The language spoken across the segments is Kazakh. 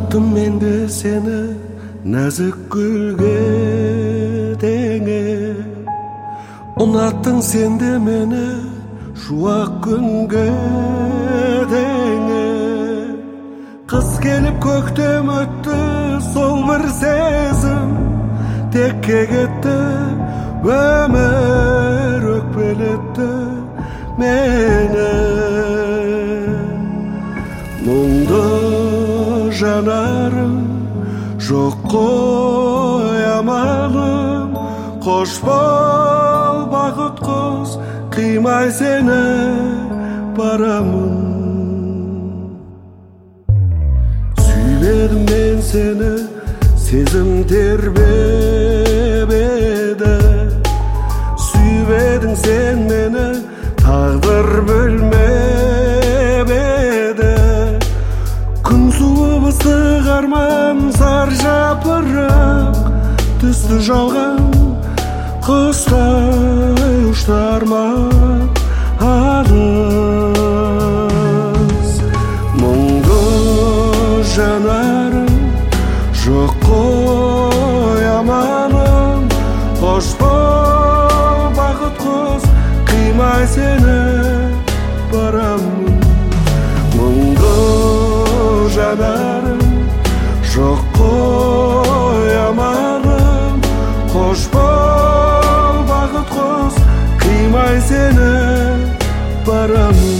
Unаттым мен де сені нәзік гүлге теңе. Unаттың сен де мені шуақ күнге теңе. Қыс келіп көктем өтті, сол бір сезім текке кетті. Өмір өкпелетті мені. Мұңды жанарым жоқ қой амалым. Қош бол бақыт құс, қимай сені барамын. Сүймедім мен сені, сезім тербеп еді. Сүймедің сен мені, тағдыр бөлмеп еді. Күн суып ыстық арман, зар жапырақ түсті жауған. Құстай ұшты арман алыс. Мұңды жанарым жоқ қой амалым. Қош бол бақыт құс, қимай сені барамын. Мұңды жанарым жоқ қой амалым. Қош бол бақыт құс, қимай сені барамын.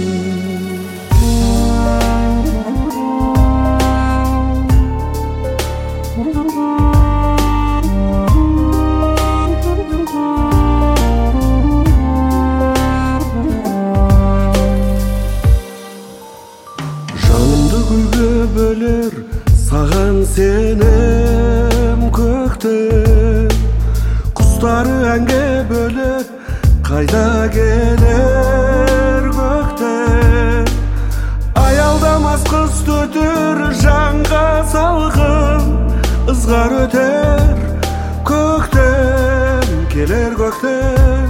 Жанымды гүлге бөлер саған сенім көктем. Құстары әнге бөлеп қайда келер көктем. Аялдамас қыс төтер жанға салқын, ызғар өтер көктем. Келер көктем,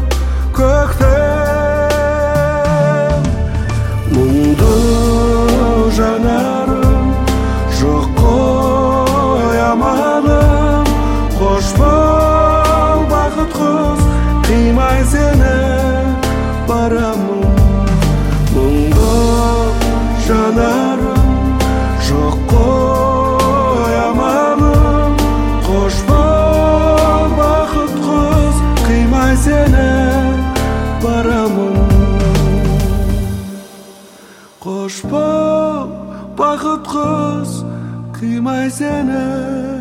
көктем. Мұңды жанарым жоқ қой амалым. Қош бол бақыт құс, қимай сені барамын. Мұңды жанарым жоқ қой амалым. Қош бол бақыт құс, қимай сені барамын. Қош бол бақыт құс, қимай сені